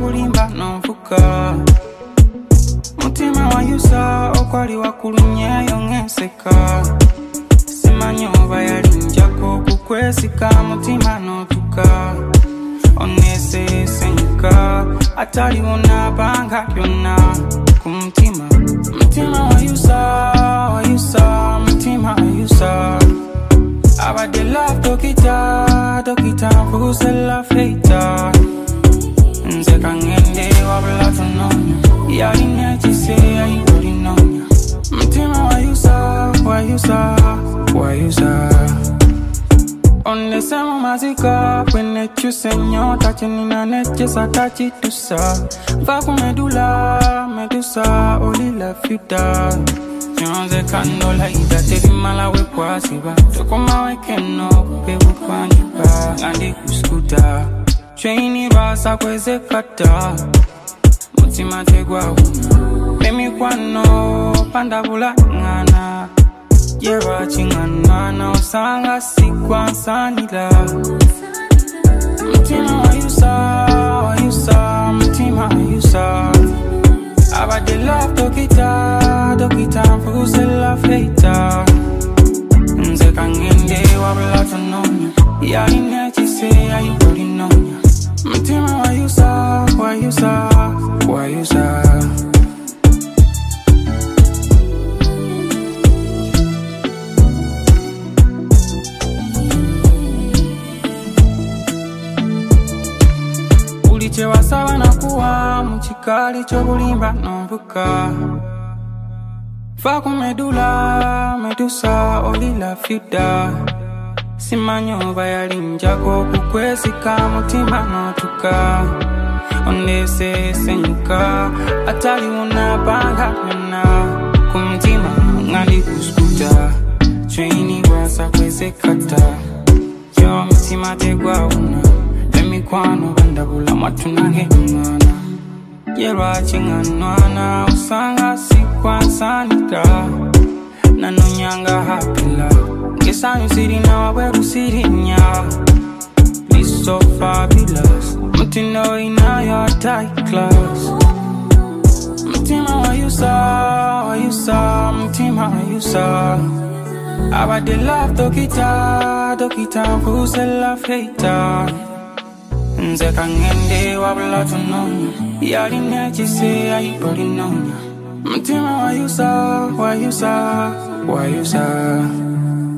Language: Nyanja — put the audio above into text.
chobulimba nomvuka mutima wayusa okwali wakulunyeyo ngenseka simanyoba yalinjako kukwesika mutima notuka onese senyuka ataliwona banga byonna kumtima mutima wayusa mutima wayusa abade love dokita fusela feita nze kangende wabula tunonya yaline chise ayinolinonya mutima wayusa onesemo mazika kwene chusenyo tachinina nechesa tachitusa vaku medusa olila fita nyonze kandola idateri malawe kwasiba tokoma wekeno pebu kwanyiba ngandi kuskuta Traini rasa kweze kata mutima tegwa una memi kwano pandabula ngana Yera chingana na usanga sikwa sanila mutima wayusa mutima wayusa abade love dokita fusela feita nze kangende wabula tunonya yaline chise ayinolinonya mutima wayusa uliche wasaba nakuwa muchikali chobulimba nomvuka faku medusa olila fida simanyoba yalinjako kukwesika mutima notuka onese senyuka ataliwona banga byonna kumtima ngali kuskuta Traini rasa kweze kata yo mutima tegwa una emikwano bandabula matunange mwana Yera chinganwana usanga sikwansanika nanonyanga hapila Ngesanyu sirina waweru sirinya Be so fabulous Mutindo ina your tight class Mutima wayusa Mutima wayusa Abade love dokita fusela feita nze kangende wabula tunonya yaline chise ayinolinonya mutima wayusa